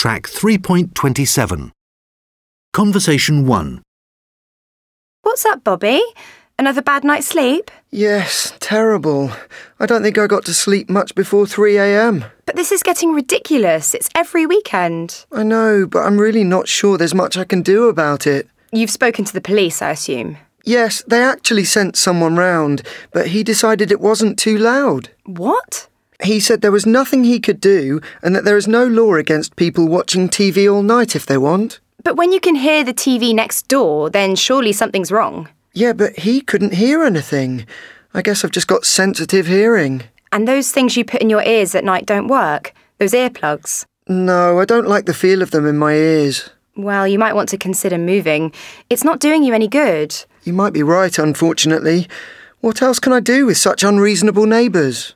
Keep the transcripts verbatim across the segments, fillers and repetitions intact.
track three point two seven. Conversation one. What's up, Bobby? Another bad night's sleep? Yes, terrible. I don't think I got to sleep much before three a m. But this is getting ridiculous. It's every weekend. I know, but I'm really not sure there's much I can do about it. You've spoken to the police, I assume. Yes, they actually sent someone round, but he decided it wasn't too loud. What? He said there was nothing he could do and that there is no law against people watching T V all night if they want. But when you can hear the T V next door, then surely something's wrong. Yeah, but he couldn't hear anything. I guess I've just got sensitive hearing. And those things you put in your ears at night don't work? Those earplugs? No, I don't like the feel of them in my ears. Well, you might want to consider moving. It's not doing you any good. You might be right, unfortunately. What else can I do with such unreasonable neighbours?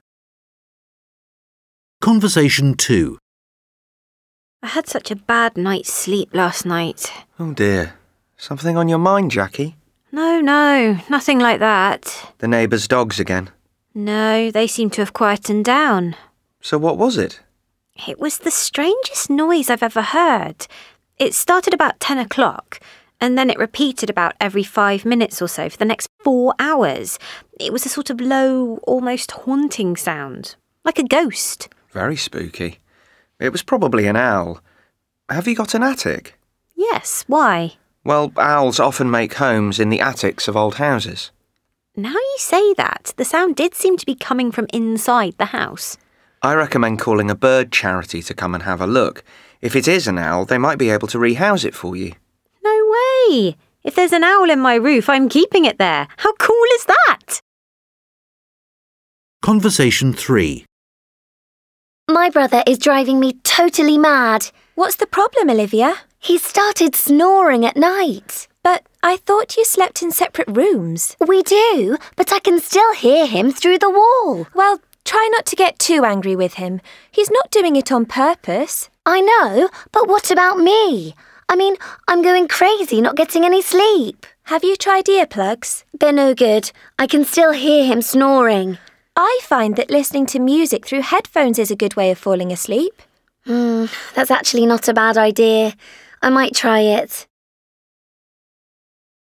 Conversation two. I had such a bad night's sleep last night. Oh dear. Something on your mind, Jackie? No, no, nothing like that. The neighbours' dogs again? No, they seem to have quietened down. So what was it? It was the strangest noise I've ever heard. It started about ten o'clock, and then it repeated about every five minutes or so for the next four hours. It was a sort of low, almost haunting sound, like a ghost. Very spooky. It was probably an owl. Have you got an attic? Yes, why? Well, owls often make homes in the attics of old houses. Now you say that, the sound did seem to be coming from inside the house. I recommend calling a bird charity to come and have a look. If it is an owl, they might be able to rehouse it for you. No way! If there's an owl in my roof, I'm keeping it there. How cool is that? Conversation three. My brother is driving me totally mad. What's the problem, Olivia? He started snoring at night. But I thought you slept in separate rooms. We do, but I can still hear him through the wall. Well, try not to get too angry with him. He's not doing it on purpose. I know, but what about me? I mean, I'm going crazy not getting any sleep. Have you tried earplugs? They're no good. I can still hear him snoring. I find that listening to music through headphones is a good way of falling asleep. Hmm, that's actually not a bad idea. I might try it.